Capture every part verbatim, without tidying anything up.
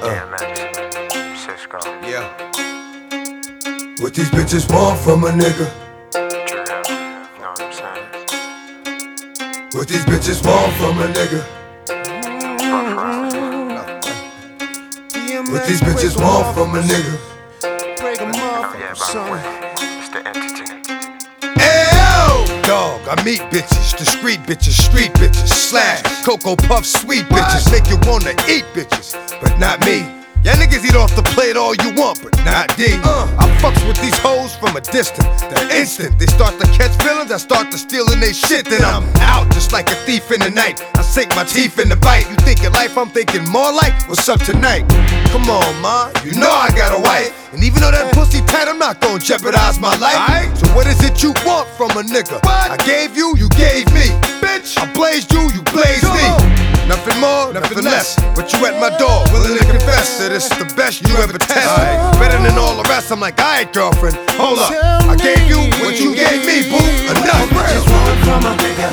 D M X, Cisco. Yeah. What these bitches want from a nigga? True, you know what I'm saying? What these bitches want from a nigga? Rough around. What these bitches want from a nigga? Break 'em off, Yeah, by the son. way, it's the entity. Ayo! Dog, I meet bitches, discreet bitches, street bitches, slash, Cocoa Puff, sweet bitches, make you wanna eat bitches, but not me. Y'all niggas eat off the plate all you want, but not D. Uh, I fucks with these hoes from a distance. The instant they start to catch feelings, I start to stealing they shit. Then I'm out just like a thief in the night. I sink my teeth in the bite. You thinking life, I'm thinking more like what's up tonight. Come on, ma, you know I got a wife. And even though that pussy tight, I'm not gonna jeopardize my life. So what is it you want from a nigga? I gave you, you gave me. Bitch, I blazed you, you blazed me. Nothing more, nothing less, but you at my door, willing to confess that it's the best you ever tested. Better than all the rest, I'm like, alright girlfriend, hold up. I gave you what you gave me, boo, enough. Just want from a nigga.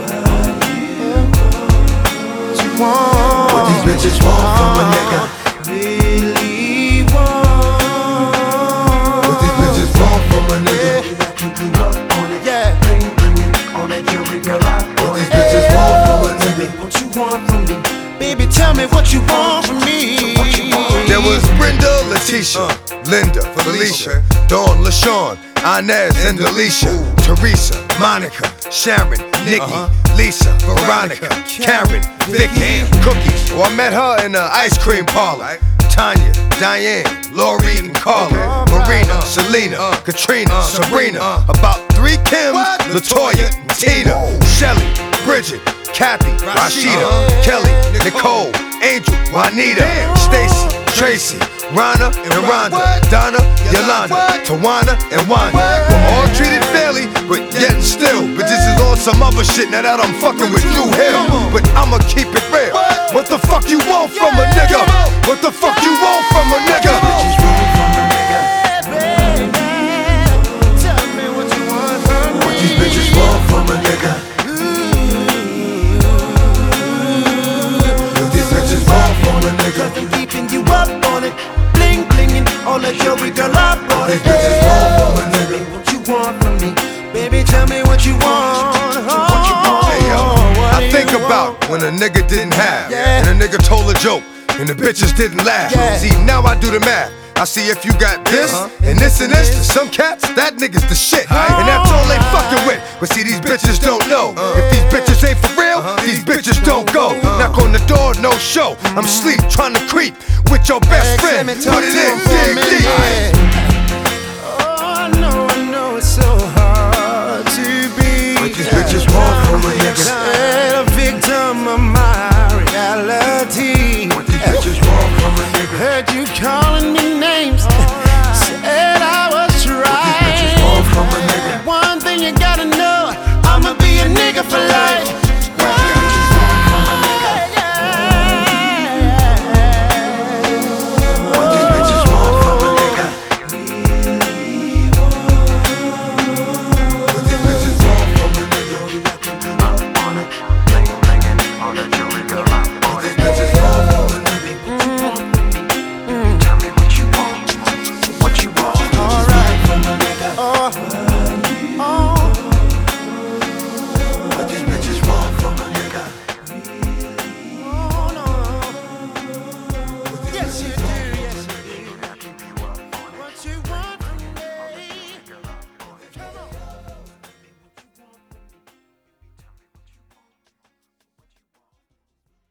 What you want? What these bitches want from a nigga? Really want? What these bitches want from a nigga? Yeah. What these bitches want from a nigga? What you want from me? Baby, tell me what you want from me. There was Brenda, Leticia, Linda, Felicia, Dawn, LaShawn, Inez, and Alicia, Teresa, Monica, Sharon, Nikki, Lisa, Veronica, Karen, Vicky, Cookies. Oh, I met her in the ice cream parlor. Tanya, Diane, Lori, and Carla, Marina, Selena, Katrina, Sabrina, about three Kims, Latoya, Tina, Shelly, Bridget, Kathy, Rashida, Kelly, Nicole, Angel, Juanita, Stacy, Tracy, Rana, and Rhonda, Donna, Yolanda, Tawana, and Wanda. We're all treated fairly, but yet and still, bitches is on some other shit now that I'm fucking with Drew Hill. But I'ma keep it real. What the fuck you want from a nigga? What the fuck you want from a nigga? Tell me what you want from me. What these bitches want from a nigga? What these bitches want from a nigga? Nothing keeping you up on it. Bling blinging, all that jewelry girl up on it. These bitches want from a nigga. What you want from me? Baby, tell me what you want. What you want? Hey yo, What I do think you about want? when a nigga didn't have, Yeah. and a nigga told a joke, and the bitches didn't laugh. Yeah. See, now I do the math. I see if you got this, and this and this. To some cats, that nigga's the shit, and that's all they fucking with. But see, these bitches don't know. If these bitches ain't for real, these bitches don't go. Knock on the door, no show. I'm sleep, trying to creep with your best friend. Put it in, dig deep. Oh, I know, I know it's so hard to be. What these bitches want from a nigga? Said a victim of my reality. What these bitches want from a nigga? Heard you calling me names. Said I was bitches want from a right. nigga? One thing you gotta know, I'ma be a nigga for life. What these bitches want from a nigga? What these bitches want from a nigga? On it, bling blingin', all that jewelry girl up on it. Bitches want from a nigga. Tell me what you want, what you want. Alright. Oh, oh. What these bitches want from a nigga? Oh, no. Yes, you